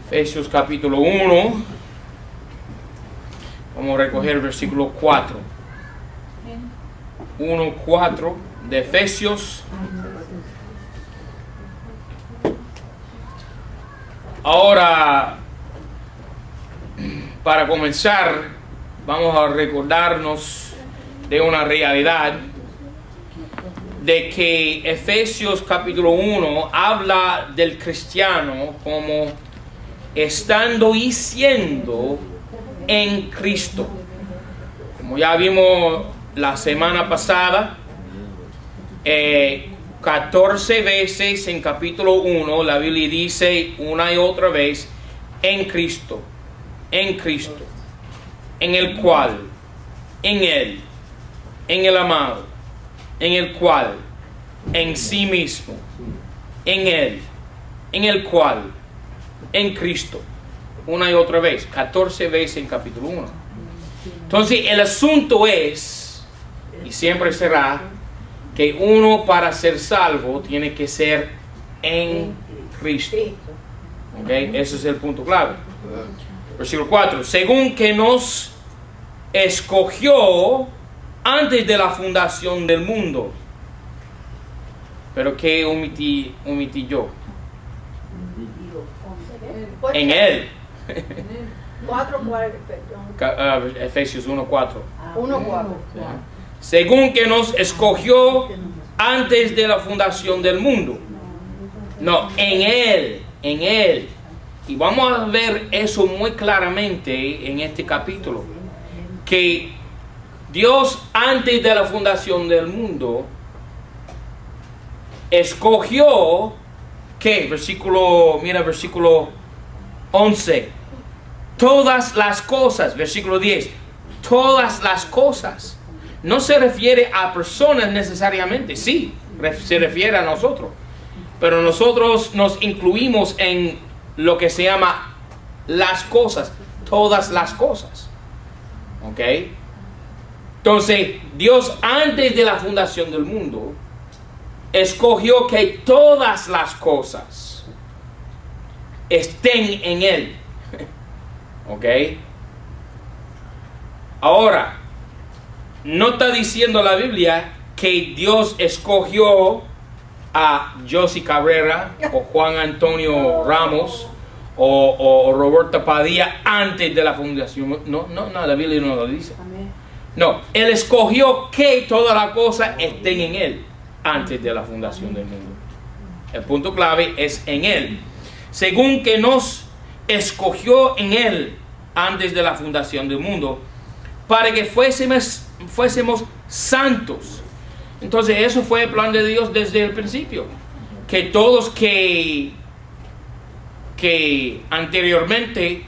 Efesios capítulo 1. Vamos a recoger el versículo 4. 1:4 de Efesios. Ahora, para comenzar, vamos a recordarnos de una realidad, de que Efesios capítulo 1 habla del cristiano como estando y siendo en Cristo. Como ya vimos la semana pasada, 14 veces en capítulo 1 la Biblia dice una y otra vez en Cristo, en el cual, en Él, en el amado, en el cual, en sí mismo, en Él, en el cual, en Cristo, una y otra vez, 14 veces en capítulo 1. Entonces el asunto es, y siempre será, que uno para ser salvo tiene que ser en Cristo. ¿Okay? Ese es el punto clave. Versículo 4. Según que nos escogió antes de la fundación del mundo. Pero ¿qué omití yo? En Él. Efesios 1:4. 1:4. Según que nos escogió antes de la fundación del mundo. No, en Él. Y vamos a ver eso muy claramente en este capítulo. Que Dios antes de la fundación del mundo escogió, ¿qué? Mira versículo 11. Todas las cosas, versículo 10. Todas las cosas. No se refiere a personas necesariamente, sí, se refiere a nosotros. Pero nosotros nos incluimos en lo que se llama las cosas, todas las cosas. ¿Ok? Entonces, Dios antes de la fundación del mundo escogió que todas las cosas estén en Él. ¿Ok? Ahora, no está diciendo la Biblia que Dios escogió a Josie Cabrera o Juan Antonio Ramos o Roberta Padilla antes de la fundación. No, la Biblia no lo dice. No, Él escogió que todas las cosas estén en Él antes de la fundación del mundo. El punto clave es en Él. Según que nos escogió en Él antes de la fundación del mundo, para que fuésemos santos. Entonces eso fue el plan de Dios desde el principio, que todos que anteriormente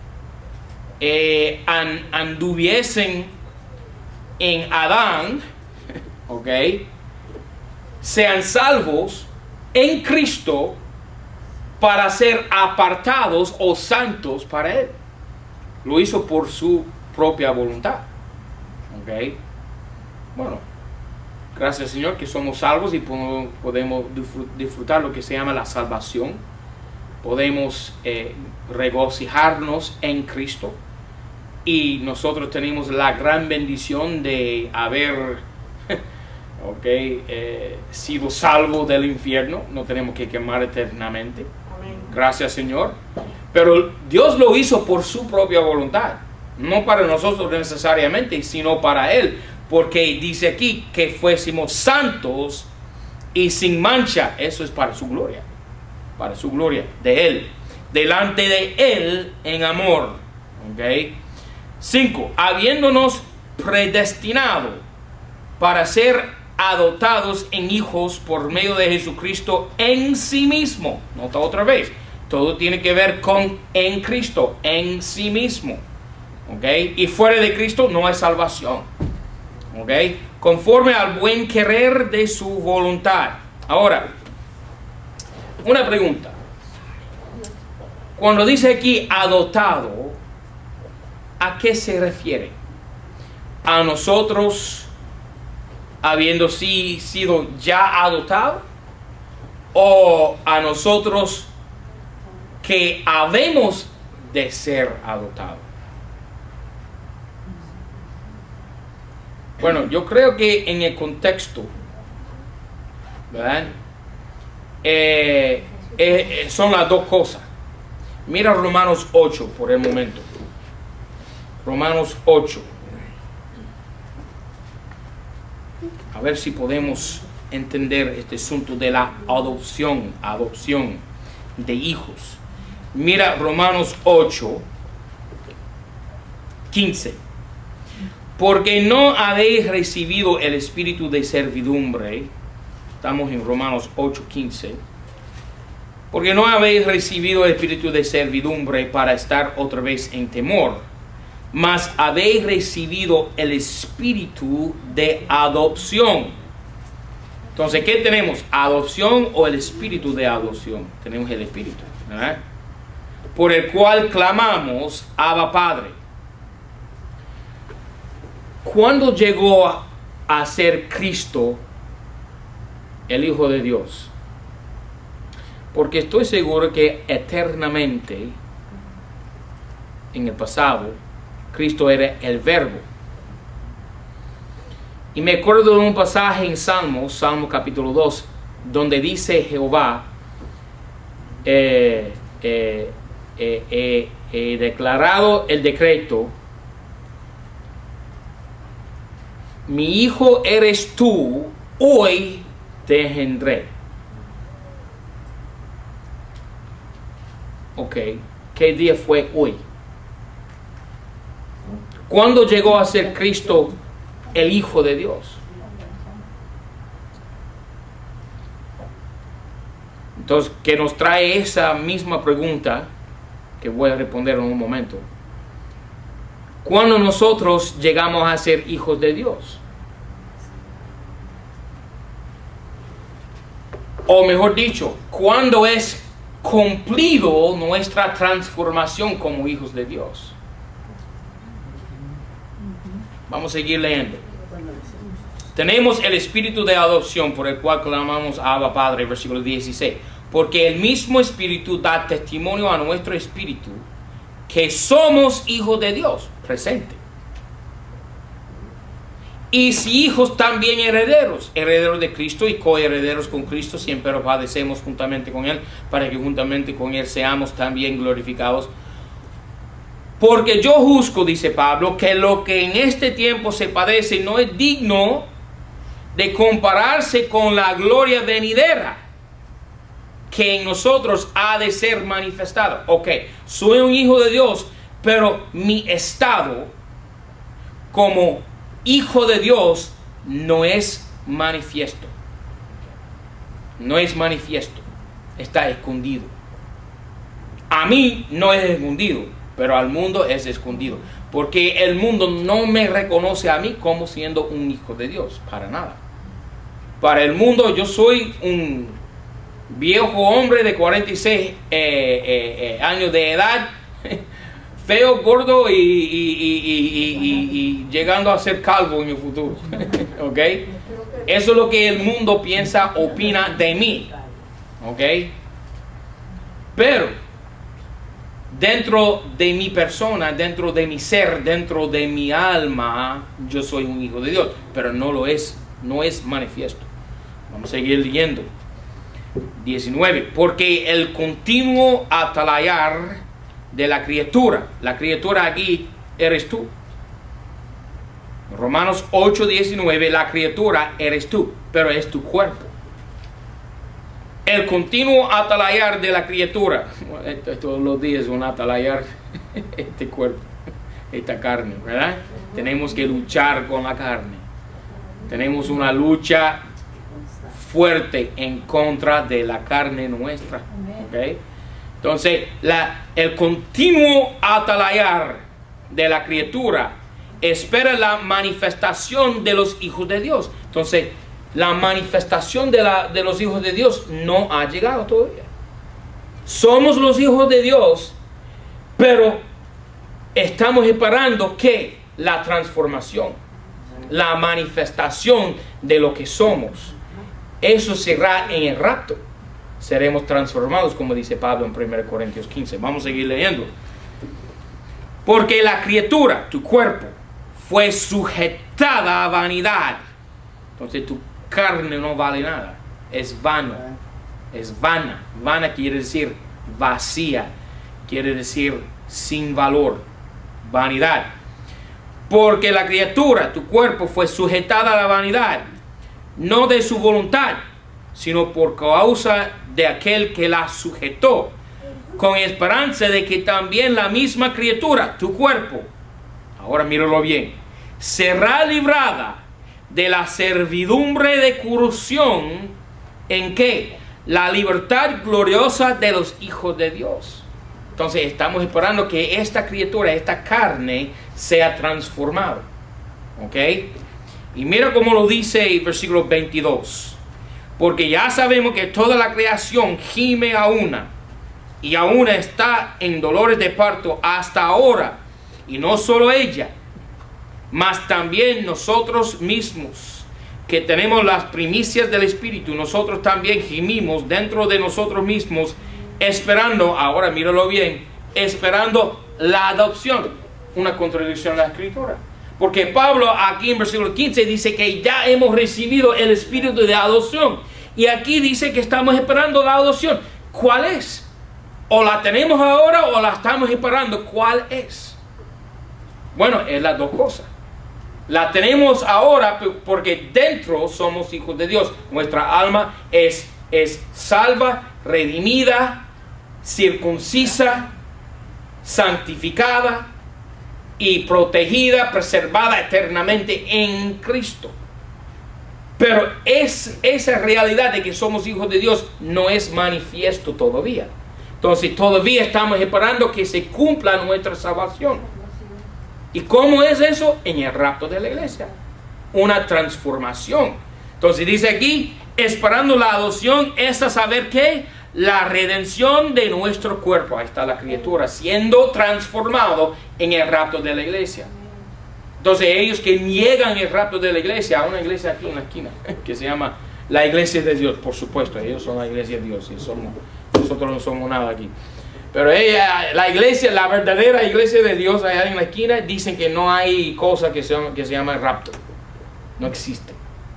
anduviesen en Adán, ¿ok?, sean salvos en Cristo para ser apartados o santos para Él. Lo hizo por su propia voluntad. ¿Ok? Bueno, gracias Señor que somos salvos y podemos disfrutar lo que se llama la salvación. Podemos regocijarnos en Cristo. Y nosotros tenemos la gran bendición de haber sido salvos del infierno. No tenemos que quemar eternamente. Gracias Señor. Pero Dios lo hizo por su propia voluntad. No para nosotros necesariamente, sino para Él. Porque dice aquí que fuésemos santos y sin mancha. Eso es para su gloria. Para su gloria, de Él. Delante de Él en amor. ¿Ok? 5. Habiéndonos predestinado para ser adoptados en hijos por medio de Jesucristo en sí mismo. Nota otra vez. Todo tiene que ver con en Cristo, en sí mismo. ¿Ok? Y fuera de Cristo no hay salvación. ¿Ok? Conforme al buen querer de su voluntad. Ahora, una pregunta. Cuando dice aquí adoptado, ¿a qué se refiere? ¿A nosotros habiendo sido ya adoptados? ¿O a nosotros que habemos de ser adoptados. Bueno, yo creo que en el contexto, ¿verdad? Son las dos cosas. Mira Romanos 8 por el momento. Romanos 8. A ver si podemos entender este asunto de la adopción de hijos. Mira Romanos 8, 15. Porque no habéis recibido el espíritu de servidumbre. Estamos en Romanos 8, 15. Porque no habéis recibido el espíritu de servidumbre para estar otra vez en temor, mas habéis recibido el espíritu de adopción. Entonces, ¿qué tenemos? ¿Adopción o el espíritu de adopción? Tenemos el espíritu, ¿verdad? Por el cual clamamos, Abba Padre. ¿Cuándo llegó a ser Cristo el Hijo de Dios? Porque estoy seguro que eternamente, en el pasado, Cristo era el Verbo. Y me acuerdo de un pasaje en Salmo capítulo 2, donde dice Jehová, declarado el decreto, mi hijo eres tú, hoy te engendré. Ok, ¿qué día fue hoy? ¿Cuándo llegó a ser Cristo el Hijo de Dios? Entonces, que nos trae esa misma pregunta, que voy a responder en un momento. ¿Cuándo nosotros llegamos a ser hijos de Dios? O mejor dicho, ¿cuándo es cumplido nuestra transformación como hijos de Dios? Vamos a seguir leyendo. Tenemos el espíritu de adopción por el cual clamamos a Abba Padre, versículo 16. Porque el mismo espíritu da testimonio a nuestro espíritu que somos hijos de Dios, presente. Y si hijos, también herederos, herederos de Cristo y coherederos con Cristo, siempre padecemos juntamente con Él, para que juntamente con Él seamos también glorificados. Porque yo juzgo, dice Pablo, que lo que en este tiempo se padece no es digno de compararse con la gloria venidera que en nosotros ha de ser manifestada. Ok, soy un hijo de Dios, pero mi estado como hijo de Dios no es manifiesto. No es manifiesto, está escondido. A mí no es escondido, pero al mundo es escondido. Porque el mundo no me reconoce a mí como siendo un hijo de Dios, para nada. Para el mundo yo soy un viejo hombre de 46 años de edad, feo, gordo y llegando a ser calvo en el futuro. ¿Ok? Eso es lo que el mundo piensa, opina de mí. ¿Ok? Pero dentro de mi persona, dentro de mi ser, dentro de mi alma, yo soy un hijo de Dios, pero no es manifiesto. Vamos a seguir leyendo. 19. Porque el continuo atalayar de la criatura aquí eres tú. Romanos 8, 19, la criatura eres tú, pero es tu cuerpo. El continuo atalayar de la criatura, todos los días un atalayar este cuerpo, esta carne, ¿verdad? Tenemos que luchar con la carne. Tenemos una lucha fuerte en contra de la carne nuestra. ¿Okay? Entonces, el continuo atalayar de la criatura espera la manifestación de los hijos de Dios. Entonces, la manifestación de los hijos de Dios no ha llegado todavía. Somos los hijos de Dios, pero estamos esperando que la transformación, la manifestación de lo que somos, eso será en el rapto. seremos transformados, como dice Pablo en 1 Corintios 15. Vamos a seguir leyendo. Porque la criatura, tu cuerpo, fue sujetada a vanidad. Entonces tu carne no vale nada. Es vano. Es vana. Vana quiere decir vacía. Quiere decir sin valor. Vanidad. Porque la criatura, tu cuerpo, fue sujetada a la vanidad. No de su voluntad, sino por causa de aquel que la sujetó, con esperanza de que también la misma criatura, tu cuerpo, ahora míralo bien, será librada de la servidumbre de corrupción, ¿en qué? La libertad gloriosa de los hijos de Dios. Entonces estamos esperando que esta criatura, esta carne, sea transformada. ¿Ok? Y mira cómo lo dice el versículo 22. Porque ya sabemos que toda la creación gime a una, y aún está en dolores de parto hasta ahora. Y no solo ella, mas también nosotros mismos, que tenemos las primicias del Espíritu, nosotros también gemimos dentro de nosotros mismos, esperando, ahora míralo bien, esperando la adopción. Una contradicción en la Escritura. Porque Pablo aquí en versículo 15 dice que ya hemos recibido el espíritu de adopción. Y aquí dice que estamos esperando la adopción. ¿Cuál es? O la tenemos ahora o la estamos esperando. ¿Cuál es? Bueno, es las dos cosas. La tenemos ahora porque dentro somos hijos de Dios. Nuestra alma es salva, redimida, circuncisa, santificada y protegida, preservada eternamente en Cristo. Pero esa realidad de que somos hijos de Dios no es manifiesto todavía. Entonces todavía estamos esperando que se cumpla nuestra salvación. ¿Y cómo es eso? En el rapto de la iglesia. Una transformación. Entonces dice aquí, esperando la adopción, es a saber que la redención de nuestro cuerpo. Ahí está la criatura siendo transformado en el rapto de la iglesia. Entonces ellos que niegan el rapto de la iglesia, a una iglesia aquí en la esquina, que se llama la iglesia de Dios, por supuesto, ellos son la iglesia de Dios, y nosotros no somos nada aquí. Pero la iglesia, la verdadera iglesia de Dios allá en la esquina, dicen que no hay cosa que se llama el rapto. No existe.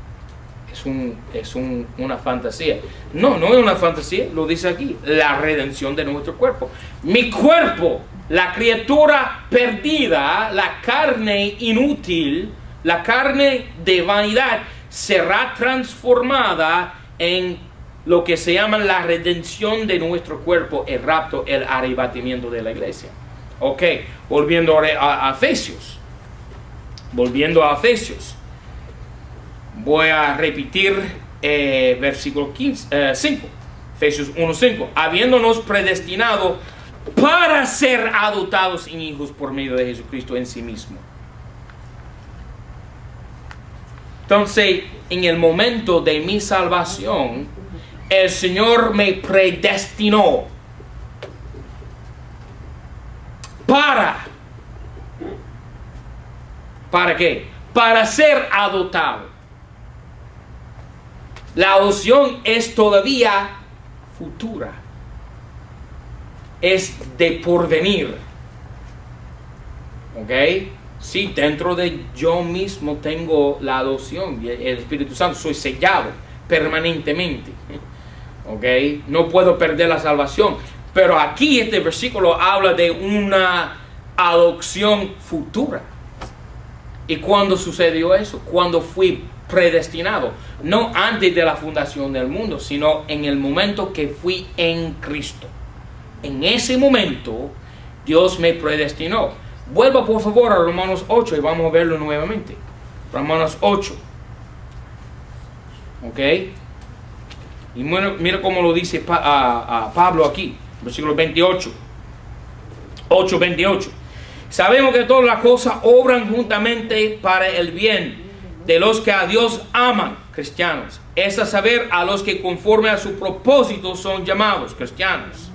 Es una fantasía. No es una fantasía, lo dice aquí. La redención de nuestro cuerpo. Mi cuerpo, la criatura perdida, la carne inútil, la carne de vanidad, será transformada en lo que se llama la redención de nuestro cuerpo, el rapto, el arrebatamiento de la iglesia. Ok, volviendo a Efesios. Volviendo a Efesios. Voy a repetir versículo 5, Efesios 1:5. Habiéndonos predestinado para ser adoptados en hijos por medio de Jesucristo en sí mismo. Entonces, en el momento de mi salvación, el Señor me predestinó ¿para qué? Para ser adoptado. La adopción es todavía futura. Es de porvenir. ¿Ok? Sí, dentro de yo mismo tengo la adopción. El Espíritu Santo, soy sellado permanentemente. ¿Ok? No puedo perder la salvación. Pero aquí este versículo habla de una adopción futura. ¿Y cuándo sucedió eso? Cuando fui predestinado. No antes de la fundación del mundo, sino en el momento que fui en Cristo. En ese momento, Dios me predestinó. Vuelva por favor a Romanos 8 y vamos a verlo nuevamente. Romanos 8. ¿Ok? Y mira cómo lo dice a Pablo aquí. Versículo 28. 8:28. Sabemos que todas las cosas obran juntamente para el bien de los que a Dios aman, cristianos. Es a saber, a los que conforme a su propósito son llamados, cristianos.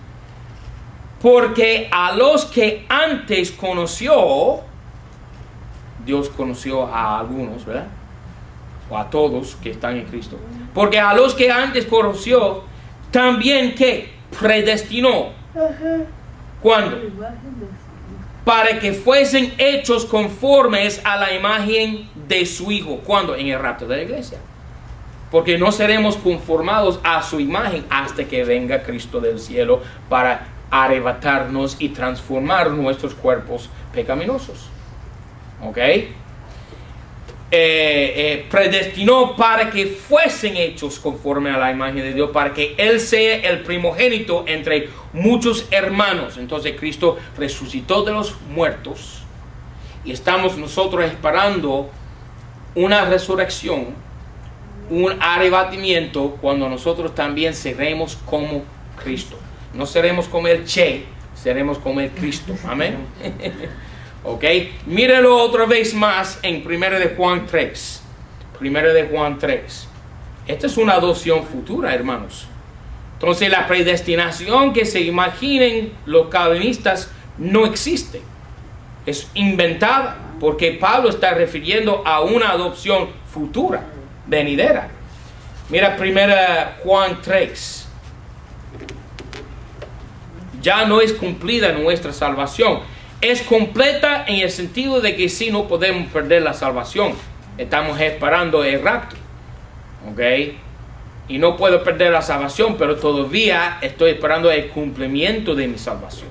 Porque a los que antes conoció, Dios conoció a algunos, ¿verdad? O a todos que están en Cristo. Porque a los que antes conoció, también que predestinó. ¿Cuándo? Para que fuesen hechos conformes a la imagen de su Hijo. ¿Cuándo? En el rapto de la iglesia. Porque no seremos conformados a su imagen hasta que venga Cristo del cielo para arrebatarnos y transformar nuestros cuerpos pecaminosos. ¿Ok? Predestinó para que fuesen hechos conforme a la imagen de Dios, para que Él sea el primogénito entre muchos hermanos. Entonces Cristo resucitó de los muertos y estamos nosotros esperando una resurrección, un arrebatamiento, cuando nosotros también seremos como Cristo. No seremos como el Che, seremos como el Cristo. Amén. Ok, mírelo otra vez más en 1 de Juan 3. 1 de Juan 3. Esta es una adopción futura, hermanos. Entonces la predestinación que se imaginen los calvinistas no existe. Es inventada, porque Pablo está refiriendo a una adopción futura, venidera. Mira 1 Juan 3. Ya no es cumplida nuestra salvación. Es completa en el sentido de que sí, no podemos perder la salvación. Estamos esperando el rapto. ¿Ok? Y no puedo perder la salvación, pero todavía estoy esperando el cumplimiento de mi salvación.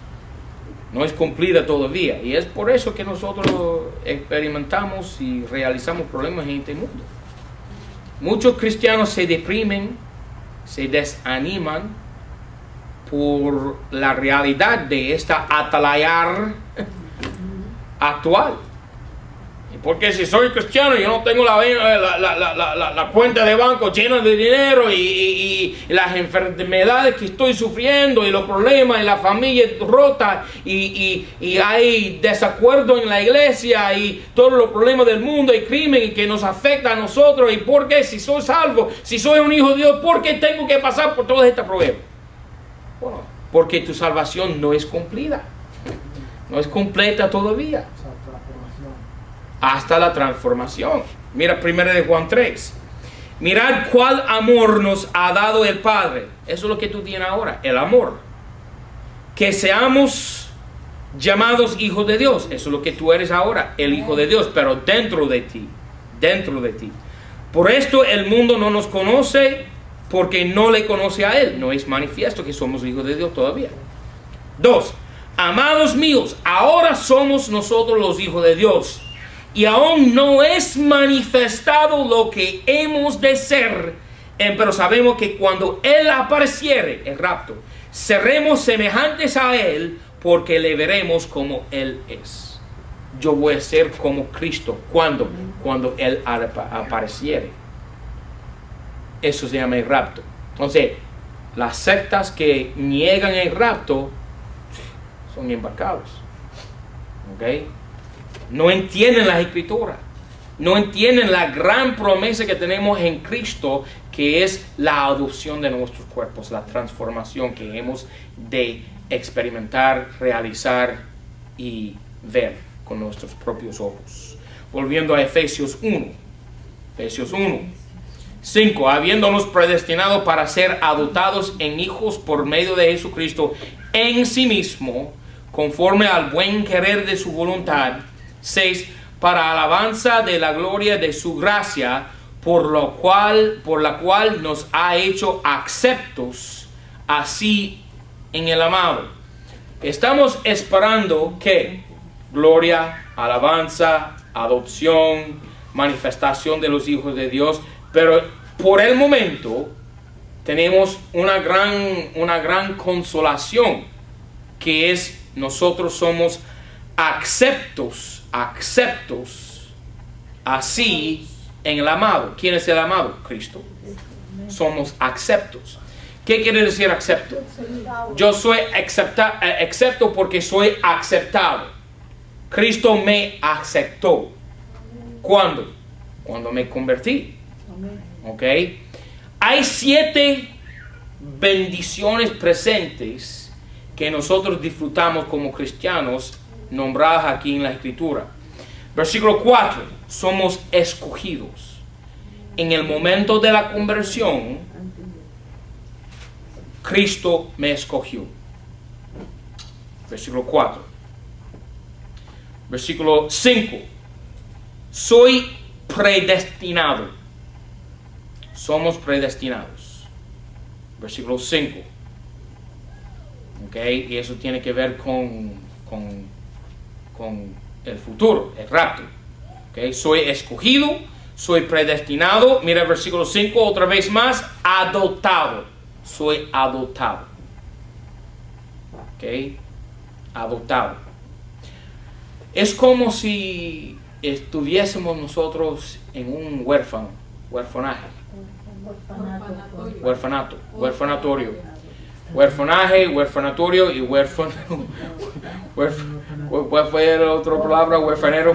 No es cumplida todavía. Y es por eso que nosotros experimentamos y realizamos problemas en este mundo. Muchos cristianos se deprimen, se desaniman por la realidad de esta atalaya actual. Porque si soy cristiano, yo no tengo la cuenta de banco llena de dinero y las enfermedades que estoy sufriendo y los problemas y la familia rota y hay desacuerdo en la iglesia y todos los problemas del mundo y crimen que nos afecta a nosotros. ¿Y por qué? Si soy salvo, si soy un hijo de Dios, ¿por qué tengo que pasar por todos estos problemas? Bueno, porque tu salvación no es cumplida. No es completa todavía. Hasta la transformación. Mira 1 de Juan 3. Mirad cuál amor nos ha dado el Padre. Eso es lo que tú tienes ahora, el amor. Que seamos llamados hijos de Dios. Eso es lo que tú eres ahora, el hijo de Dios, pero dentro de ti. Dentro de ti. Por esto el mundo no nos conoce, porque no le conoce a Él. No es manifiesto que somos hijos de Dios todavía. 2. Amados míos, ahora somos nosotros los hijos de Dios, y aún no es manifestado lo que hemos de ser, pero sabemos que cuando Él apareciere, el rapto, seremos semejantes a Él, porque le veremos como Él es. Yo voy a ser como Cristo. ¿Cuándo? Cuando Él apareciere. Eso se llama el rapto. Entonces, las sectas que niegan el rapto son embarcados. ¿Ok? No entienden las escrituras. No entienden la gran promesa que tenemos en Cristo, que es la adopción de nuestros cuerpos, la transformación que hemos de experimentar, realizar y ver con nuestros propios ojos. Volviendo a Efesios 1. Efesios 1. 5. Habiéndonos predestinado para ser adoptados en hijos por medio de Jesucristo en sí mismo, conforme al buen querer de su voluntad. 6. Para alabanza de la gloria de su gracia, por la cual nos ha hecho aceptos así en el amado. Estamos esperando que gloria, alabanza, adopción, manifestación de los hijos de Dios. Pero por el momento tenemos una gran consolación, que es nosotros somos aceptos así en el amado. ¿Quién es el amado? Cristo. Somos aceptos. ¿Qué quiere decir acepto? Yo soy acepto porque soy aceptado. Cristo me aceptó. ¿Cuándo? Cuando me convertí. ¿Ok? Hay 7 bendiciones presentes que nosotros disfrutamos como cristianos, nombradas aquí en la Escritura. Versículo 4. Somos escogidos. En el momento de la conversión, Cristo me escogió. Versículo 4. Versículo 5. Soy predestinado. Somos predestinados. Versículo 5. Okay, y eso tiene que ver con el futuro, el rapto. Okay, soy escogido, soy predestinado. Mira el versículo 5 otra vez más. Adoptado. Soy adoptado. Okay, adoptado. Es como si estuviésemos nosotros en un huerfanaje. Huerfanatorio. Huerfanaje, huerfanatorio y huérfano. ¿Cuál fue la otra palabra? Huerfanero.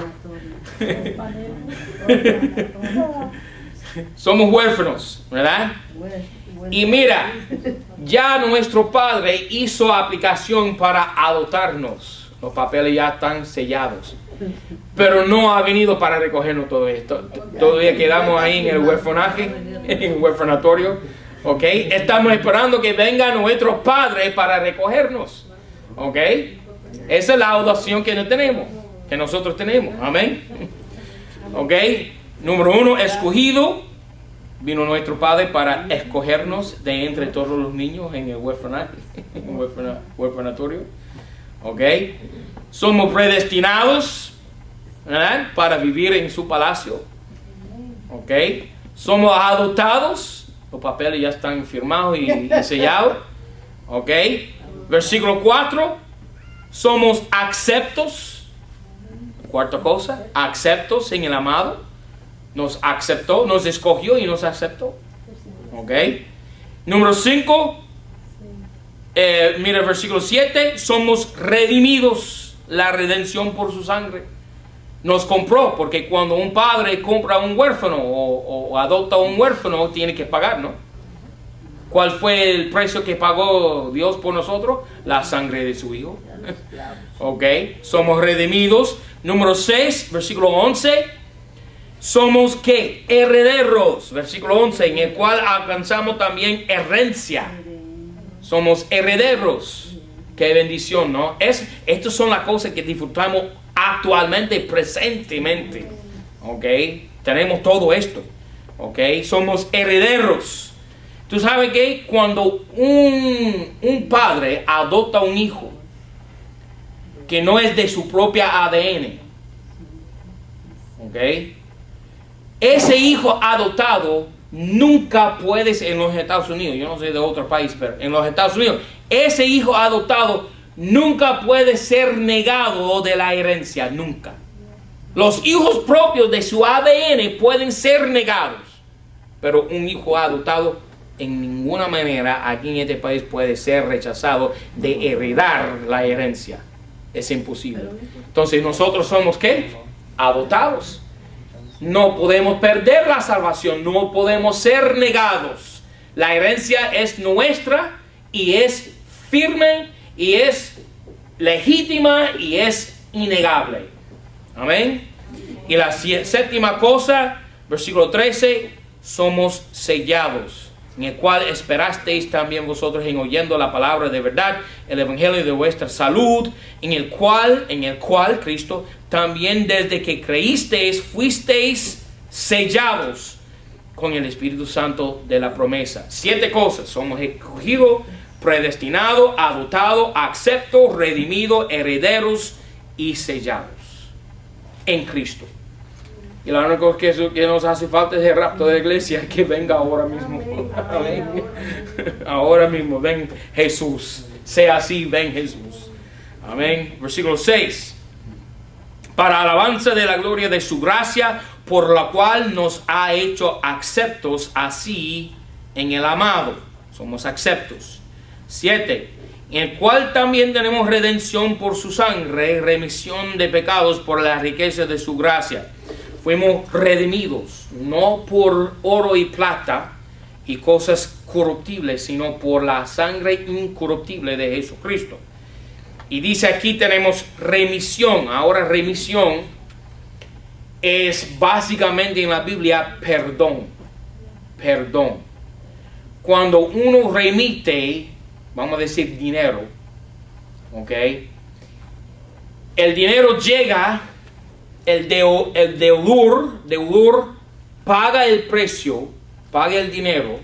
Somos huérfanos, ¿verdad? Y mira, ya nuestro Padre hizo aplicación para adoptarnos. Los papeles ya están sellados. Pero no ha venido para recogernos todo esto. Todavía quedamos ahí en el huerfanaje, en el huerfanatorio. ¿Ok? Estamos esperando que venga nuestro Padre para recogernos. ¿Ok? Esa es la adopción que nosotros tenemos. Amén. ¿Ok? Número 1, escogido. Vino nuestro Padre para escogernos de entre todos los niños en el huerfanaje, en el huerfanatorio. ¿Ok? Somos predestinados, ¿verdad?, para vivir en su palacio. ¿Ok? Somos adoptados. Los papeles ya están firmados y sellados. ¿Ok? Versículo 4. Somos aceptos. Cuarta cosa. Aceptos en el amado. Nos aceptó, nos escogió y nos aceptó. ¿Ok? Número 5. Mira el versículo 7. Somos redimidos. La redención por su sangre. Nos compró, porque cuando un padre compra a un huérfano o adopta a un huérfano, tiene que pagar, ¿no? ¿Cuál fue el precio que pagó Dios por nosotros? La sangre de su Hijo. Ok, somos redimidos. Número 6, versículo 11. Somos, ¿qué? Herederos. Versículo 11, en el cual alcanzamos también herencia. Somos herederos. Qué bendición, ¿no? Estas son las cosas que disfrutamos actualmente, presentemente. ¿Ok? Tenemos todo esto. ¿Ok? Somos herederos. Tú sabes que cuando un padre adopta a un hijo que no es de su propia ADN, ¿ok?, ese hijo adoptado nunca puede ser en los Estados Unidos. Yo no sé de otro país, pero en los Estados Unidos, ese hijo adoptado nunca puede ser negado de la herencia, nunca. Los hijos propios de su ADN pueden ser negados, pero un hijo adoptado en ninguna manera aquí en este país puede ser rechazado de heredar la herencia. Es imposible. Entonces nosotros somos, ¿qué? Adoptados. No podemos perder la salvación, no podemos ser negados. La herencia es nuestra y es firme y es legítima y es innegable. Amén. Y la séptima cosa, versículo 13, somos sellados, en el cual esperasteis también vosotros en oyendo la palabra de verdad, el evangelio de vuestra salud, en el cual Cristo también desde que creísteis fuisteis sellados con el Espíritu Santo de la promesa. 7 cosas: somos escogidos, predestinados, adoptados, aceptos, redimidos, herederos y sellados en Cristo. Y la única cosa que nos hace falta es el rapto de la iglesia, que venga ahora mismo. Amén. Ahora mismo, ven Jesús. Sea así, ven Jesús. Amén. Versículo 6. Para alabanza de la gloria de su gracia, por la cual nos ha hecho aceptos así en el amado. Somos aceptos. 7. En el cual también tenemos redención por su sangre, remisión de pecados por la riqueza de su gracia. Fuimos redimidos, no por oro y plata y cosas corruptibles, sino por la sangre incorruptible de Jesucristo. Y dice aquí tenemos remisión. Ahora remisión es básicamente en la Biblia perdón. Perdón. Cuando uno remite vamos a decir dinero, ¿ok? El dinero llega, el deudor paga el precio, paga el dinero,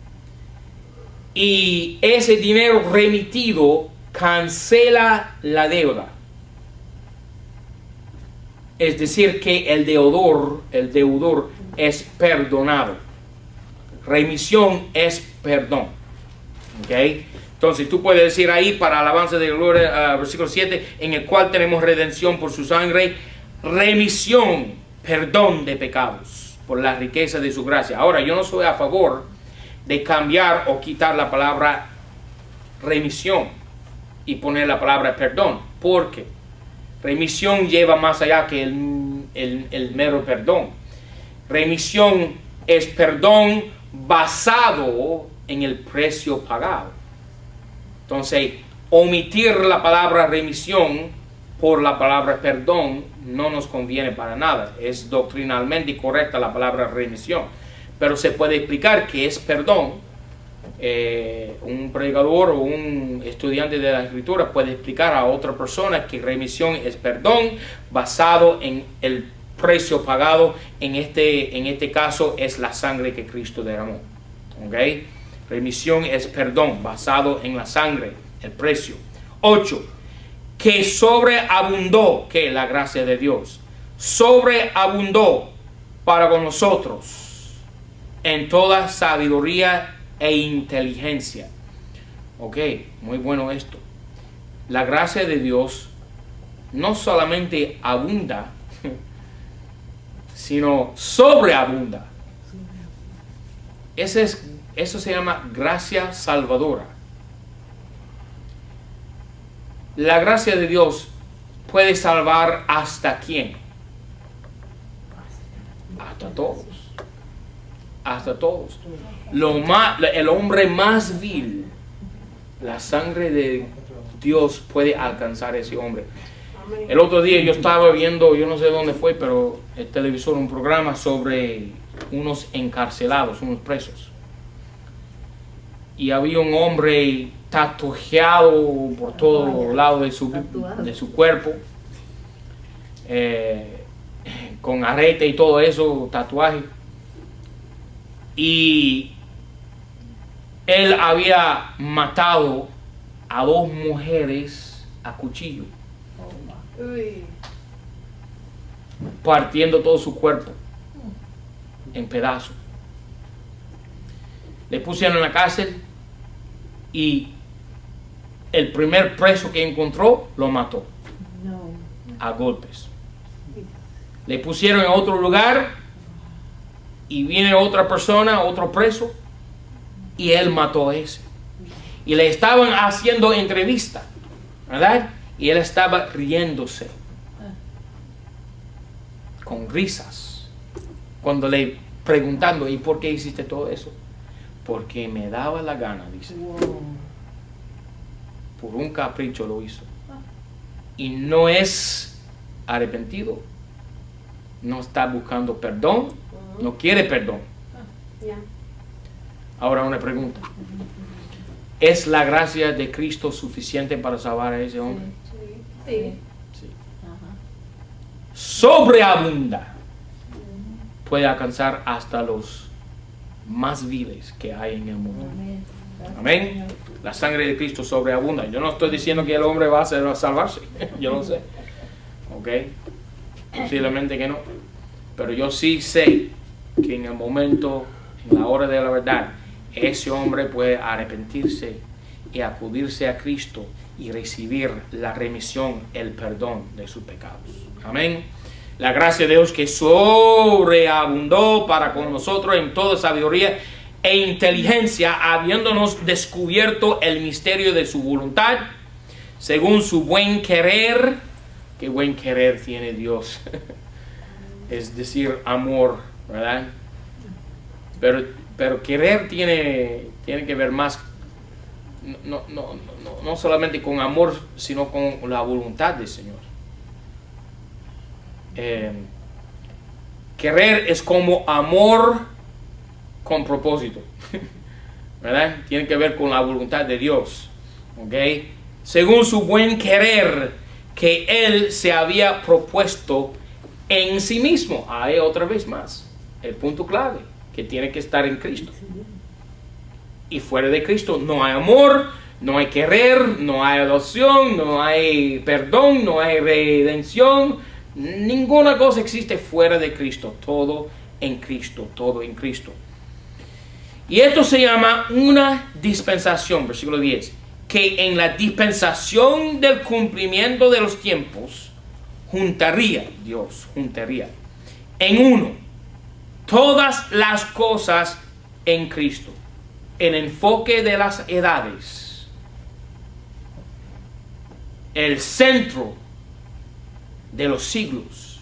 y ese dinero remitido cancela la deuda. Es decir, que el deudor es perdonado. Remisión es perdón. ¿Okay? Entonces tú puedes decir ahí, para alabanza de gloria, versículo 7, en el cual tenemos redención por su sangre, remisión, perdón de pecados, por la riqueza de su gracia. Ahora, yo no soy a favor de cambiar o quitar la palabra remisión y poner la palabra perdón, porque remisión lleva más allá que el mero perdón. Remisión es perdón basado en el precio pagado. Entonces, omitir la palabra remisión por la palabra perdón no nos conviene para nada. Es doctrinalmente correcta la palabra remisión, pero se puede explicar qué es perdón. Un predicador o un estudiante de la escritura puede explicar a otra persona que remisión es perdón basado en el precio pagado. En este caso es la sangre que Cristo derramó. ¿Okay? Remisión es perdón basado en la sangre, el precio. 8. Que sobreabundó, que la gracia de Dios sobreabundó para con nosotros en toda sabiduría e inteligencia. Ok, muy bueno esto. La gracia de Dios no solamente abunda, sino sobreabunda. Eso se llama gracia salvadora. La gracia de Dios puede salvar ¿hasta quién? Hasta todos. Hasta todos. El hombre más vil, la sangre de Dios puede alcanzar a ese hombre. El otro día yo estaba viendo, yo no sé dónde fue, pero el televisor, un programa sobre unos encarcelados, unos presos. Y había un hombre tatuajeado por todo lado de su cuerpo, con arete y todo eso, tatuaje. Y él había matado a 2 mujeres a cuchillo, partiendo todo su cuerpo en pedazos. Le pusieron en la cárcel y el primer preso que encontró lo mató a golpes. Le pusieron en otro lugar y viene otra persona, otro preso, y él mató a ese. Y le estaban haciendo entrevista, ¿verdad? Y él estaba riéndose, con risas, cuando le preguntando, ¿y por qué hiciste todo eso? Porque me daba la gana, dice. Por un capricho lo hizo. Y no es arrepentido, no está buscando perdón, no quiere perdón. Ahora una pregunta. ¿Es la gracia de Cristo suficiente para salvar a ese hombre? Sí. Sí. Sobreabunda. Puede alcanzar hasta los más viles que hay en el mundo. Amén. La sangre de Cristo sobreabunda. Yo no estoy diciendo que el hombre va a salvarse. Yo no sé. Ok. Posiblemente que no. Pero yo sí sé que en el momento, en la hora de la verdad, ese hombre puede arrepentirse y acudirse a Cristo y recibir la remisión, el perdón de sus pecados. Amén. La gracia de Dios que sobreabundó para con nosotros en toda sabiduría e inteligencia, habiéndonos descubierto el misterio de su voluntad, según su buen querer. Qué buen querer tiene Dios. Es decir, amor, ¿verdad? Pero querer tiene que ver más, no solamente con amor, sino con la voluntad del Señor. Querer es como amor con propósito, ¿verdad? Tiene que ver con la voluntad de Dios. ¿ok? Según su buen querer que Él se había propuesto en sí mismo. Ahí otra vez más, el punto clave, que tiene que estar en Cristo. Y fuera de Cristo no hay amor, no hay querer, no hay adopción, no hay perdón, no hay redención. Ninguna cosa existe fuera de Cristo. Todo en Cristo, todo en Cristo. Y esto se llama una dispensación, versículo 10. Que en la dispensación del cumplimiento de los tiempos, Dios juntaría en uno todas las cosas en Cristo. El enfoque de las edades, el centro de los siglos,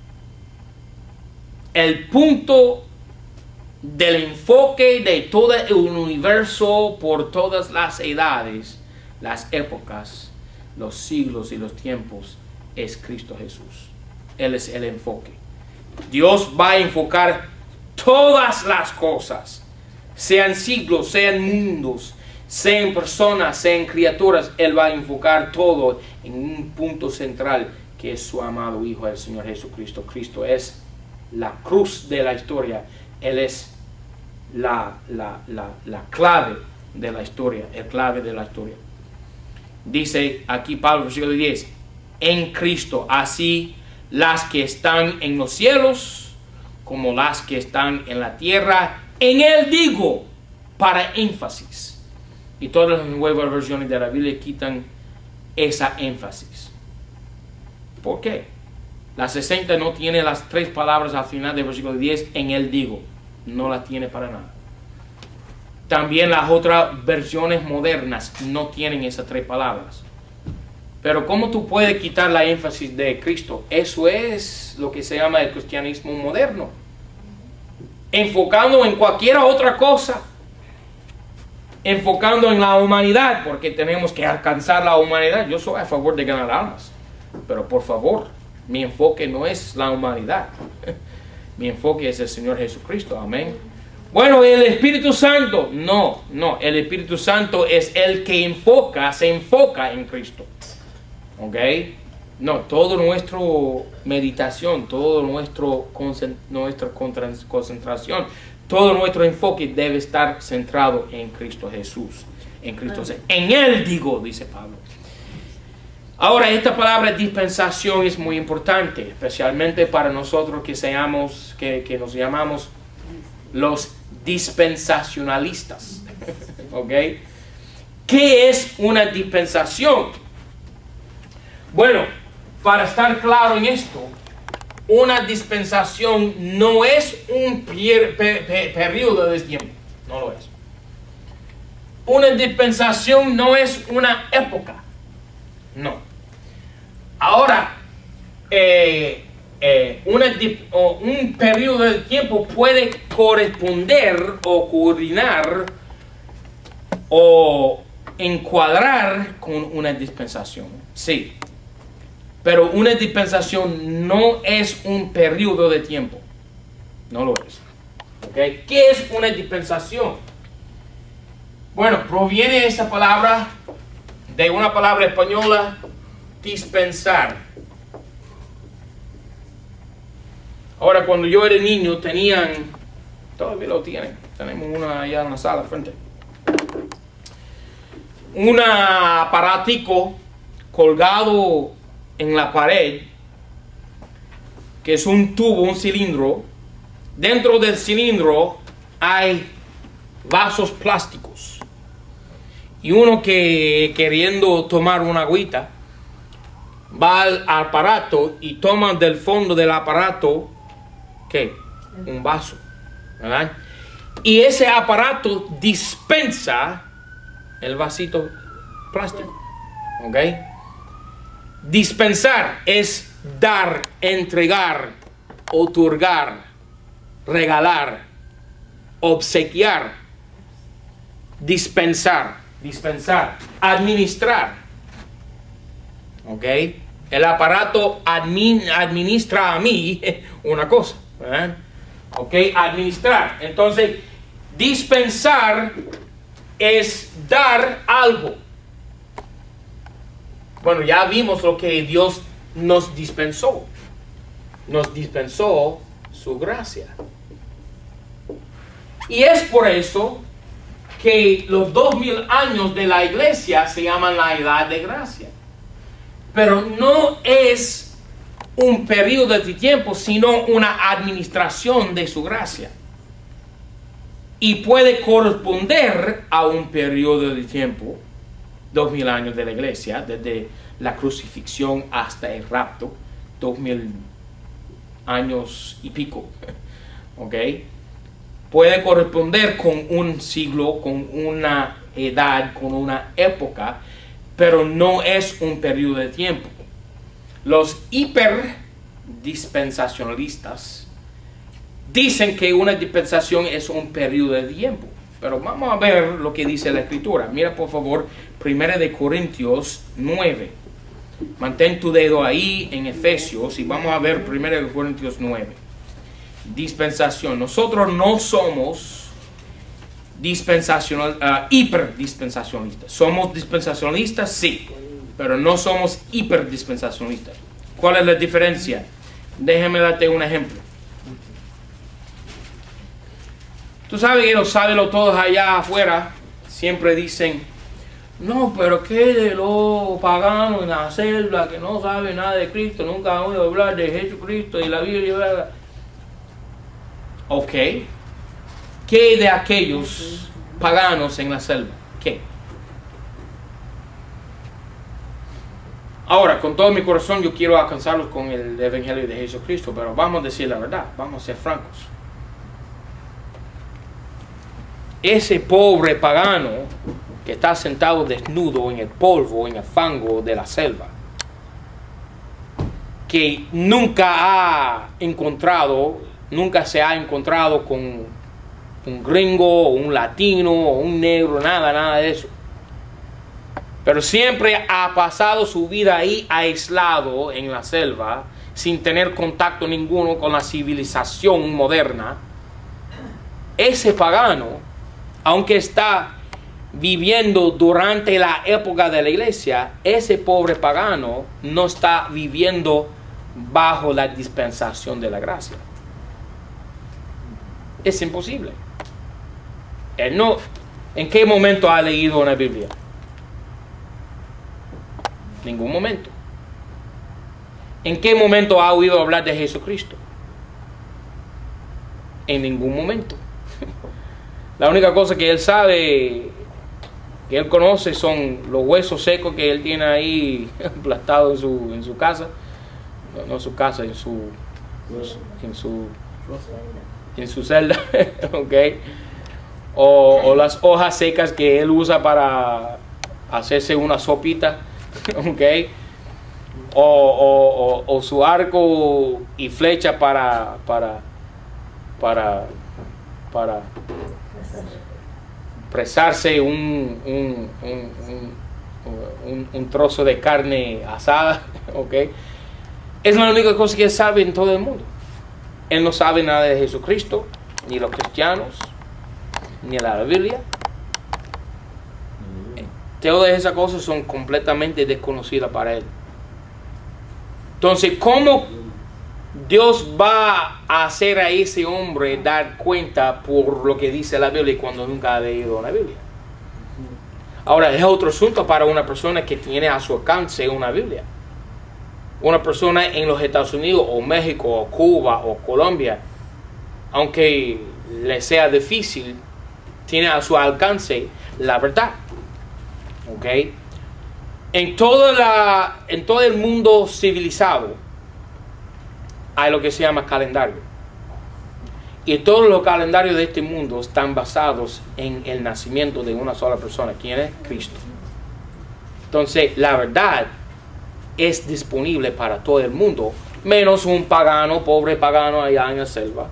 el punto del enfoque de todo el universo por todas las edades, las épocas, los siglos y los tiempos, es Cristo Jesús. Él es el enfoque. Dios va a enfocar todas las cosas, sean siglos, sean mundos, sean personas, sean criaturas. Él va a enfocar todo en un punto central, que es su amado Hijo, el Señor Jesucristo. Cristo es la cruz de la historia. Él es la clave de la historia, el clave de la historia. Dice aquí Pablo, versículo 10, en Cristo, así las que están en los cielos como las que están en la tierra, en Él digo, para énfasis. Y todas las nuevas versiones de la Biblia quitan esa énfasis. ¿Por qué? La 60 no tiene las tres palabras al final del versículo 10, en Él digo. No la tiene para nada. También las otras versiones modernas no tienen esas tres palabras. Pero ¿cómo tú puedes quitar la énfasis de Cristo? Eso es lo que se llama el cristianismo moderno. Enfocando en cualquier otra cosa. Enfocando en la humanidad, porque tenemos que alcanzar la humanidad. Yo soy a favor de ganar almas. Pero por favor, mi enfoque no es la humanidad. Mi enfoque es el Señor Jesucristo. Amén. Bueno, el Espíritu Santo. No. El Espíritu Santo es el que se enfoca en Cristo. ¿Ok? No, todo nuestra meditación, todo nuestra concentración, todo nuestro enfoque debe estar centrado en Cristo Jesús. En Cristo Jesús. En Él digo, dice Pablo. Ahora, esta palabra dispensación es muy importante, especialmente para nosotros que nos llamamos los dispensacionalistas. ¿Ok? ¿Qué es una dispensación? Bueno, para estar claro en esto, una dispensación no es un periodo de tiempo. No lo es. Una dispensación no es una época. No. Ahora, un periodo de tiempo puede corresponder o coordinar o encuadrar con una dispensación. Sí. Pero una dispensación no es un periodo de tiempo. No lo es. ¿Okay? ¿Qué es una dispensación? Bueno, proviene esa palabra de una palabra española, dispensar. Ahora, cuando yo era niño, todavía lo tienen, tenemos una allá en la sala frente, un aparatico colgado en la pared, que es un tubo, un cilindro. Dentro del cilindro hay vasos plásticos. Y uno que queriendo tomar una agüita, va al aparato y toma del fondo del aparato, ¿qué? Un vaso, ¿verdad? Y ese aparato dispensa el vasito plástico, ¿ok? Dispensar es dar, entregar, otorgar, regalar, obsequiar, dispensar, administrar. ¿Ok? El aparato administra a mí una cosa. ¿Verdad? ¿Ok? Administrar. Entonces, dispensar es dar algo. Bueno, ya vimos lo que Dios nos dispensó. Nos dispensó su gracia. Y es por eso que los 2000 años de la iglesia se llaman la edad de gracia. Pero no es un periodo de tiempo, sino una administración de su gracia. Y puede corresponder a un periodo de tiempo, 2000 años de la iglesia, desde la crucifixión hasta el rapto, 2000 años y pico. ¿Ok? Puede corresponder con un siglo, con una edad, con una época, pero no es un periodo de tiempo. Los hiperdispensacionalistas dicen que una dispensación es un periodo de tiempo, pero vamos a ver lo que dice la Escritura. Mira por favor 1 Corintios 9. Mantén tu dedo ahí en Efesios y vamos a ver 1 Corintios 9. Dispensación. Nosotros no somos hiperdispensacionalistas. Somos dispensacionalistas, sí, pero no somos hiperdispensacionalistas. ¿Cuál es la diferencia? Déjeme darte un ejemplo. Tú sabes que los sabios todos allá afuera siempre dicen: no, pero que de los paganos en la selva que no saben nada de Cristo, nunca han oído hablar de Jesucristo y la Biblia, ¿verdad? Ok. ¿Qué de aquellos paganos en la selva? ¿Qué? Ahora, con todo mi corazón yo quiero alcanzarlos con el Evangelio de Jesucristo, pero vamos a decir la verdad, vamos a ser francos. Ese pobre pagano que está sentado desnudo en el polvo, en el fango de la selva, que nunca se ha encontrado con un gringo, o un latino, o un negro, nada de eso. Pero siempre ha pasado su vida ahí aislado en la selva, sin tener contacto ninguno con la civilización moderna. Ese pagano, aunque está viviendo durante la época de la iglesia, ese pobre pagano no está viviendo bajo la dispensación de la gracia. Es imposible. Él no, ¿en qué momento ha leído una Biblia? Ningún momento. ¿En qué momento ha oído hablar de Jesucristo? En ningún momento. La única cosa que él sabe, que él conoce, son los huesos secos que él tiene ahí aplastados en su casa. No su casa, en su celda. Okay. O las hojas secas que él usa para hacerse una sopita. Okay. O su arco y flecha para presarse un trozo de carne asada. Okay. Es la única cosa que él sabe en todo el mundo. Él no sabe nada de Jesucristo, ni los cristianos, ni la Biblia. Todas esas cosas son completamente desconocidas para él. Entonces, ¿cómo Dios va a hacer a ese hombre dar cuenta por lo que dice la Biblia cuando nunca ha leído la Biblia? Ahora, es otro asunto para una persona que tiene a su alcance una Biblia. Una persona en los Estados Unidos, o México, o Cuba, o Colombia, aunque le sea difícil, tiene a su alcance la verdad. ¿Okay? En todo el mundo civilizado hay lo que se llama calendario. Y todos los calendarios de este mundo están basados en el nacimiento de una sola persona. ¿Quién es? Cristo. Entonces, la verdad es disponible para todo el mundo, menos un pagano, pobre pagano allá en la selva,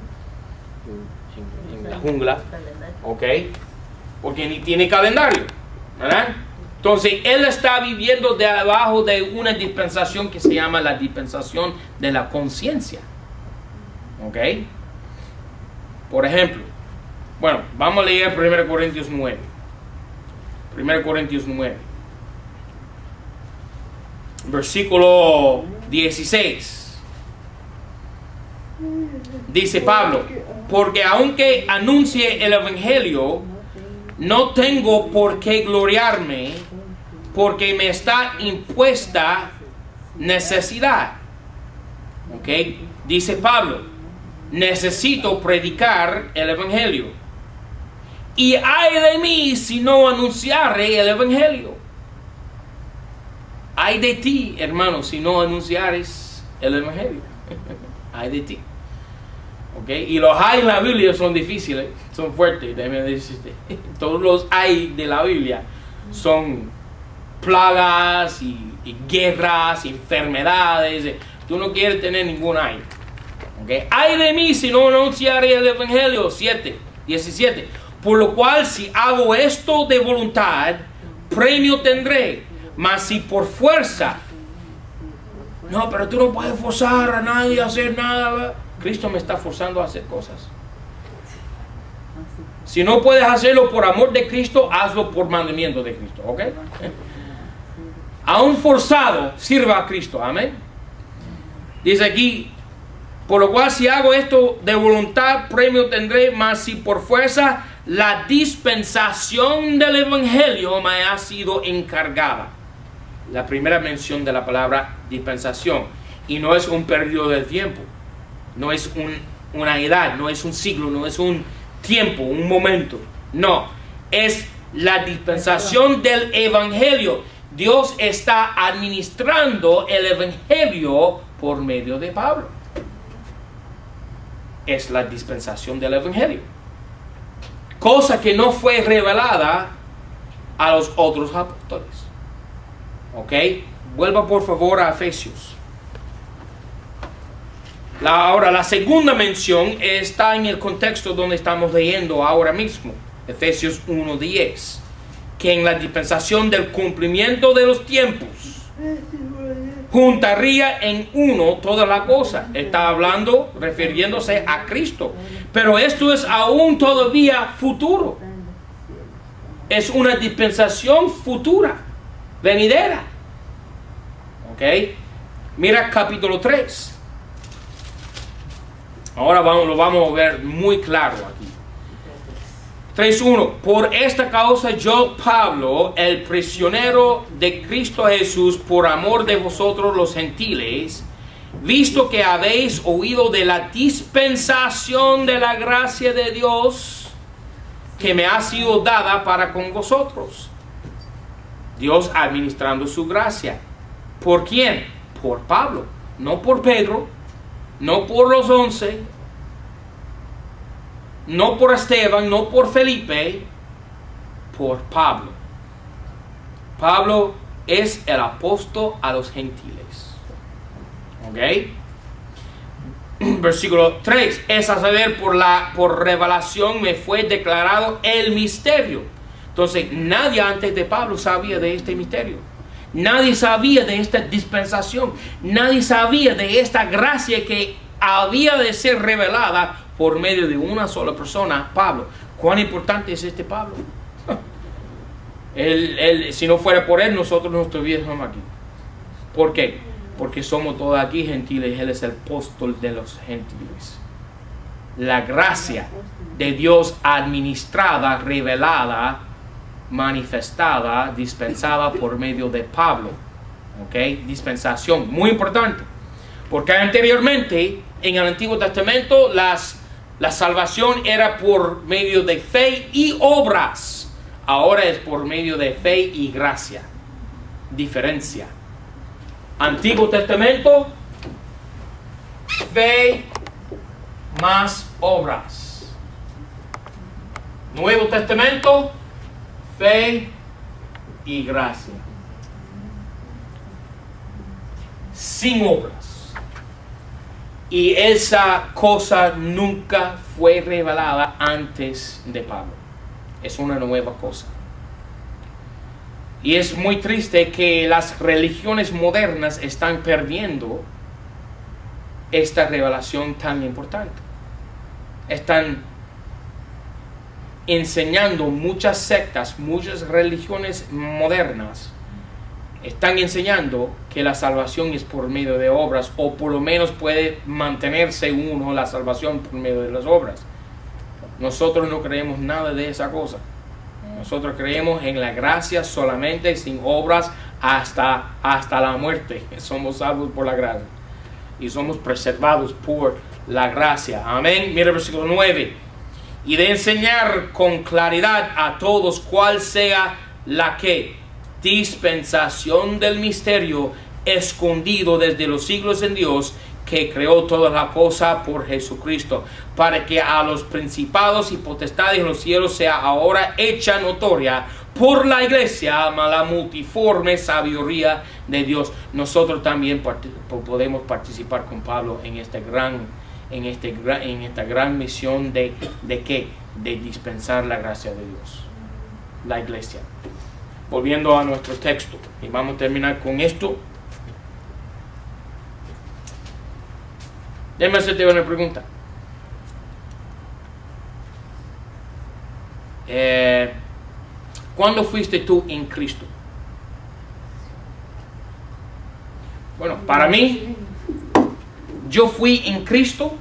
en la jungla, ¿ok? Porque ni tiene calendario, ¿verdad? Entonces, él está viviendo debajo de una dispensación que se llama la dispensación de la conciencia, ¿ok? Por ejemplo, bueno, vamos a leer 1 Corintios 9. 1 Corintios 9. versículo 16. Dice Pablo, porque aunque anuncie el evangelio, no tengo por qué gloriarme, porque me está impuesta necesidad. ¿Ok? Dice Pablo, necesito predicar el evangelio. Y ay de mí si no anunciare el evangelio. Ay de ti, hermano, si no anunciares el evangelio. Ay de ti. Okay. Y los hay en la Biblia son difíciles, son fuertes, déjeme decirte. Todos los hay de la Biblia son plagas y guerras, enfermedades. Tú no quieres tener ningún ay. Okay. Ay de mí si no anunciaré el evangelio. 17. Por lo cual si hago esto de voluntad, premio tendré. Mas si por fuerza, no, pero tú no puedes forzar a nadie a hacer nada. Cristo me está forzando a hacer cosas. Si no puedes hacerlo por amor de Cristo, hazlo por mandamiento de Cristo, ¿ok? Aún forzado, sirva a Cristo, amén. Dice aquí, por lo cual si hago esto de voluntad, premio tendré, mas si por fuerza, la dispensación del evangelio me ha sido encargada. La primera mención de la palabra dispensación, y no es un periodo de tiempo. No es una edad, no es un siglo, no es un tiempo, un momento. No, es la dispensación del evangelio. Dios está administrando el evangelio por medio de Pablo. Es la dispensación del evangelio. Cosa que no fue revelada a los otros apóstoles. ¿Ok? Vuelva por favor a Efesios. Ahora, la segunda mención está en el contexto donde estamos leyendo ahora mismo, Efesios 1:10, que en la dispensación del cumplimiento de los tiempos juntaría en uno toda la cosa. Está hablando, refiriéndose a Cristo, pero esto es aún todavía futuro. Es una dispensación futura, venidera. ¿Ok? Mira capítulo 3. Ahora lo vamos a ver muy claro aquí. 3:1. Por esta causa yo, Pablo, el prisionero de Cristo Jesús, por amor de vosotros los gentiles, visto que habéis oído de la dispensación de la gracia de Dios que me ha sido dada para con vosotros. Dios administrando su gracia. ¿Por quién? Por Pablo, no por Pedro. No por los 11, no por Esteban, no por Felipe, por Pablo. Pablo es el apóstol a los gentiles. ¿Ok? Versículo 3. Es a saber, por revelación me fue declarado el misterio. Entonces, nadie antes de Pablo sabía de este misterio. Nadie sabía de esta dispensación. Nadie sabía de esta gracia que había de ser revelada por medio de una sola persona, Pablo. ¿Cuán importante es este Pablo? Si no fuera por él, nosotros no estuviéramos aquí. ¿Por qué? Porque somos todos aquí gentiles. Él es el apóstol de los gentiles. La gracia de Dios administrada, revelada, manifestada, dispensada por medio de Pablo. ¿Ok? Dispensación, muy importante. Porque anteriormente, en el Antiguo Testamento, la salvación era por medio de fe y obras. Ahora es por medio de fe y gracia. Diferencia. Antiguo Testamento, fe más obras. Nuevo Testamento, fe y gracia. Sin obras. Y esa cosa nunca fue revelada antes de Pablo. Es una nueva cosa. Y es muy triste que las religiones modernas están perdiendo esta revelación tan importante. Están enseñando muchas sectas, muchas religiones modernas, están enseñando que la salvación es por medio de obras, o por lo menos puede mantenerse uno la salvación por medio de las obras. Nosotros no creemos nada de esa cosa. Nosotros creemos en la gracia solamente, sin obras, hasta la muerte. Somos salvos por la gracia y somos preservados por la gracia. Amén. Mira el versículo 9. Y de enseñar con claridad a todos cuál sea la que dispensación del misterio escondido desde los siglos en Dios, que creó toda la cosa por Jesucristo, para que a los principados y potestades en los cielos sea ahora hecha notoria por la iglesia la multiforme sabiduría de Dios. Nosotros también podemos participar con Pablo en esta gran misión de ¿qué? De dispensar la gracia de Dios, la iglesia. Volviendo a nuestro texto, y vamos a terminar con esto. Déjame hacerte una pregunta. ¿Cuándo fuiste tú en Cristo? Bueno, para mí, yo fui en Cristo,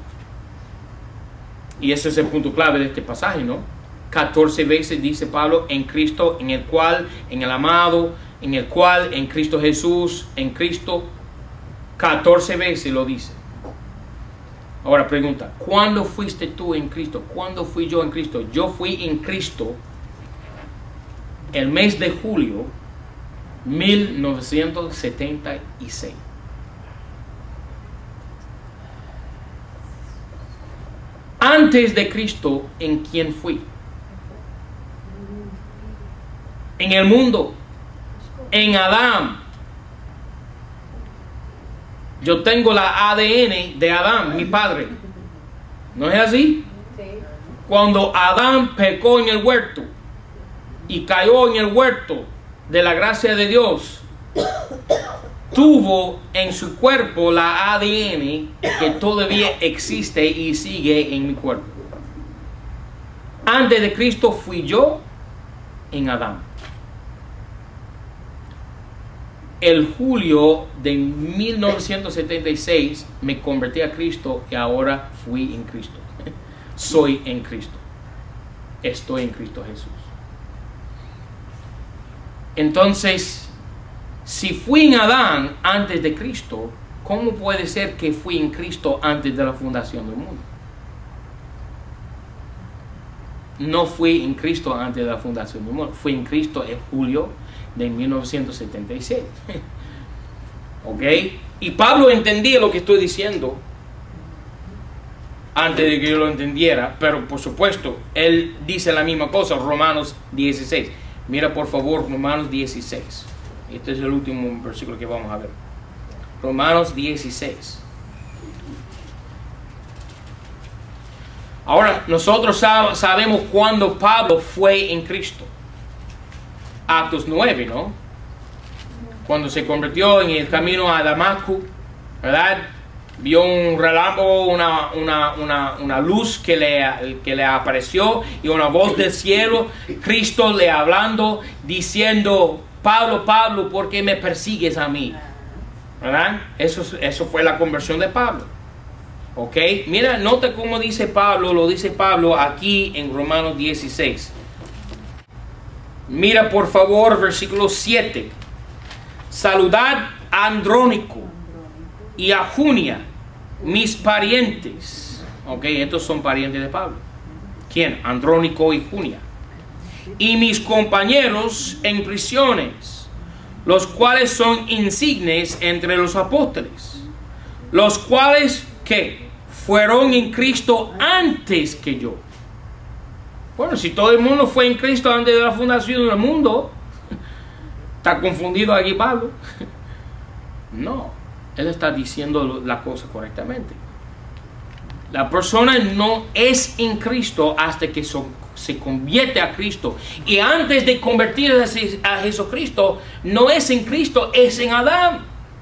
y ese es el punto clave de este pasaje, ¿no? 14 veces dice Pablo, en Cristo, en el cual, en el amado, en el cual, en Cristo Jesús, en Cristo. 14 veces lo dice. Ahora pregunta, ¿cuándo fuiste tú en Cristo? ¿Cuándo fui yo en Cristo? Yo fui en Cristo el mes de julio 1976. Antes de Cristo, ¿en quién fui? En el mundo, en Adán. Yo tengo la ADN de Adán, mi padre. ¿No es así? Sí. Cuando Adán pecó en el huerto y cayó en el huerto de la gracia de Dios, tuvo en su cuerpo la ADN que todavía existe y sigue en mi cuerpo. Antes de Cristo fui yo en Adán. El julio de 1976 me convertí a Cristo y ahora fui en Cristo. Soy en Cristo. Estoy en Cristo Jesús. Entonces, si fui en Adán antes de Cristo, ¿cómo puede ser que fui en Cristo antes de la fundación del mundo? No fui en Cristo antes de la fundación del mundo. Fui en Cristo en julio de 1976. ¿Ok? Y Pablo entendía lo que estoy diciendo antes de que yo lo entendiera, pero por supuesto, él dice la misma cosa, Romanos 16. Mira por favor Romanos 16. Este es el último versículo que vamos a ver. Romanos 16. Ahora, nosotros sabemos cuándo Pablo fue en Cristo. Actos 9, ¿no? Cuando se convirtió en el camino a Damasco, ¿verdad? Vio un relámpago, una luz que le apareció y una voz del cielo, Cristo le hablando, diciendo, Pablo, Pablo, ¿por qué me persigues a mí? ¿Verdad? Eso fue la conversión de Pablo. ¿Ok? Mira, nota cómo dice Pablo, lo dice Pablo aquí en Romanos 16. Mira por favor versículo 7. Saludad a Andrónico y a Junia, mis parientes. Ok, estos son parientes de Pablo. ¿Quién? Andrónico y Junia. Y mis compañeros en prisiones, los cuales son insignes entre los apóstoles, los cuales, ¿qué? Fueron en Cristo antes que yo. Bueno, si todo el mundo fue en Cristo antes de la fundación del mundo, ¿está confundido aquí Pablo? No, él está diciendo la cosa correctamente. La persona no es en Cristo hasta que se convierte a Cristo. Y antes de convertirse a Jesucristo, no es en Cristo, es en Adán.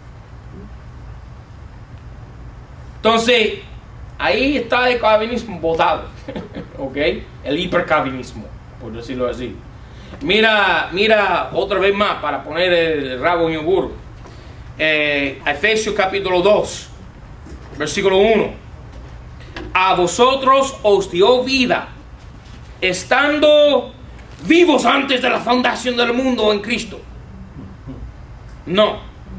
Entonces, ahí está el calvinismo botado. ¿Ok? El hipercalvinismo, por decirlo así. Mira otra vez más para poner el rabo en el burro. Efesios capítulo 2, versículo 1. A vosotros os dio vida, estando vivos antes de la fundación del mundo en Cristo. No.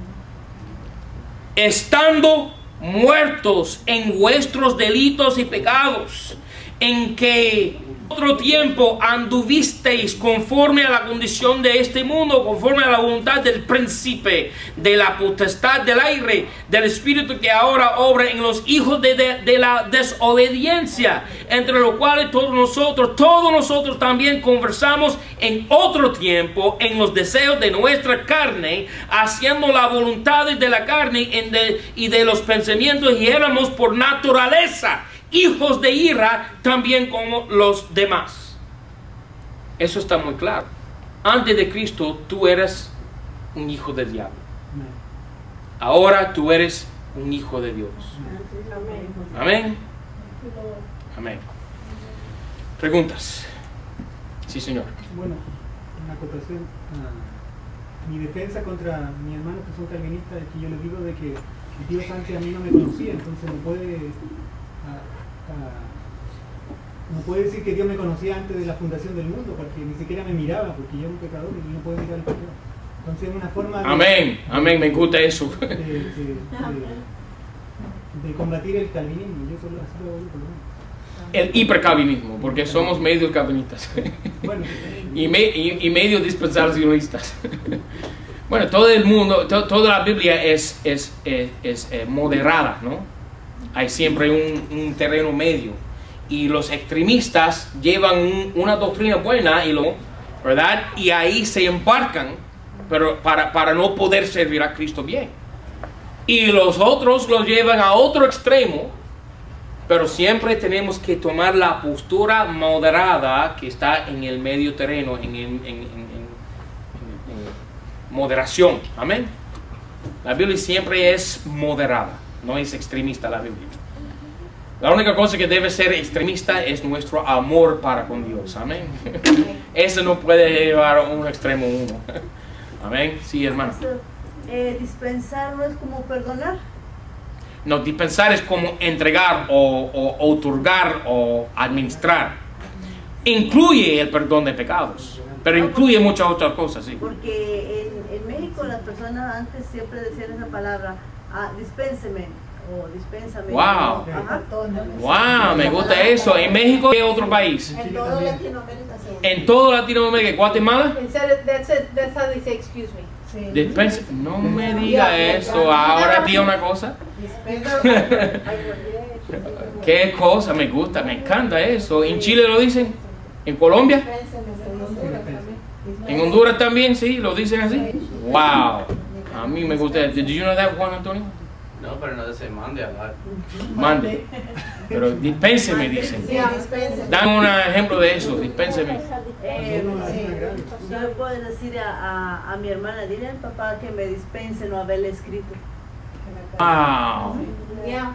Estando muertos en vuestros delitos y pecados, en que otro tiempo anduvisteis conforme a la condición de este mundo, conforme a la voluntad del príncipe de la potestad del aire, del espíritu que ahora obra en los hijos de la desobediencia, entre los cuales todos nosotros también conversamos en otro tiempo en los deseos de nuestra carne, haciendo la voluntad de la carne y de los pensamientos, y éramos por naturaleza hijos de ira también como los demás. Eso está muy claro. Antes de Cristo tú eras un hijo del diablo. Ahora tú eres un hijo de Dios. Amén. Amén. ¿Preguntas? Sí, señor. Bueno, una acotación. Mi defensa contra mi hermano que son calvinistas es que yo les digo de que Dios antes a mí no me conocía, entonces no puede decir que Dios me conocía antes de la fundación del mundo, porque ni siquiera me miraba, porque yo era un pecador y no puedo mirar el pecado. Entonces es una forma de... Amén, amén, me gusta eso. De combatir el calvinismo. Yo solo así lo hago por lo menos. El hipercalvinismo, porque somos medio calvinistas. Bueno, y medio dispensacionalistas. Bueno, todo el mundo, toda la Biblia es moderada, ¿no? Hay siempre un terreno medio. Y los extremistas llevan una doctrina buena, ¿verdad? Y ahí se embarcan, pero para no poder servir a Cristo bien. Y los otros lo llevan a otro extremo, pero siempre tenemos que tomar la postura moderada que está en el medio terreno, en moderación. Amén. La Biblia siempre es moderada, no es extremista la Biblia. La única cosa que debe ser extremista es nuestro amor para con Dios. Amén. Eso no puede llevar a un extremo uno. Amén. Sí, hermano. Dispensar no es como perdonar. No, dispensar es como entregar o otorgar o administrar. Incluye el perdón de pecados, pero incluye muchas otras cosas, sí. Porque en México las personas antes siempre decían esa palabra, dispénseme o dispénsame. Wow. Ajá. Wow, me gusta eso. ¿En México qué otro país? En todo Latinoamérica. En todo Latinoamérica, Guatemala. That's how they say excuse me. Sí. Dispensa. No me diga eso. Ahora diga una cosa. ¿Qué cosa? Me gusta, me encanta eso. ¿En Chile lo dicen? ¿En Colombia? ¿En Honduras también? Sí, lo dicen así. Wow. A mí me gusta. Did you know that, Juan Antonio? No, pero no se mande a hablar. Mande. Pero dispénseme, dicen. Dame un ejemplo de eso. Dispénseme. Yo le puedo decir a mi hermana, dile al papá que me dispense no haberle escrito. Wow. Yeah.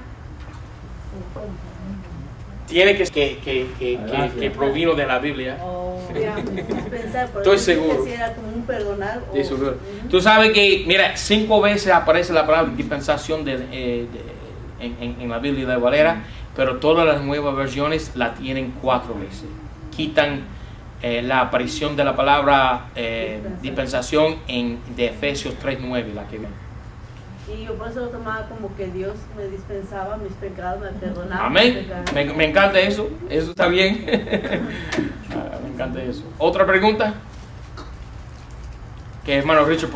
Tiene que provino de la Biblia. Dispensar, por Estoy eso seguro. que si era como un perdonar. Sí, seguro. Tú sabes que, mira, 5 veces aparece la palabra dispensación en la Biblia de Valera, pero todas las nuevas versiones la tienen 4 veces. Quitan la aparición de la palabra dispensación de Efesios 3:9, la que ven. Y yo por eso lo tomaba como que Dios me dispensaba mis pecados, me perdonaba. Amén. Me encanta eso. Eso está bien. Me encanta eso. ¿Otra pregunta? Que hermano Richard.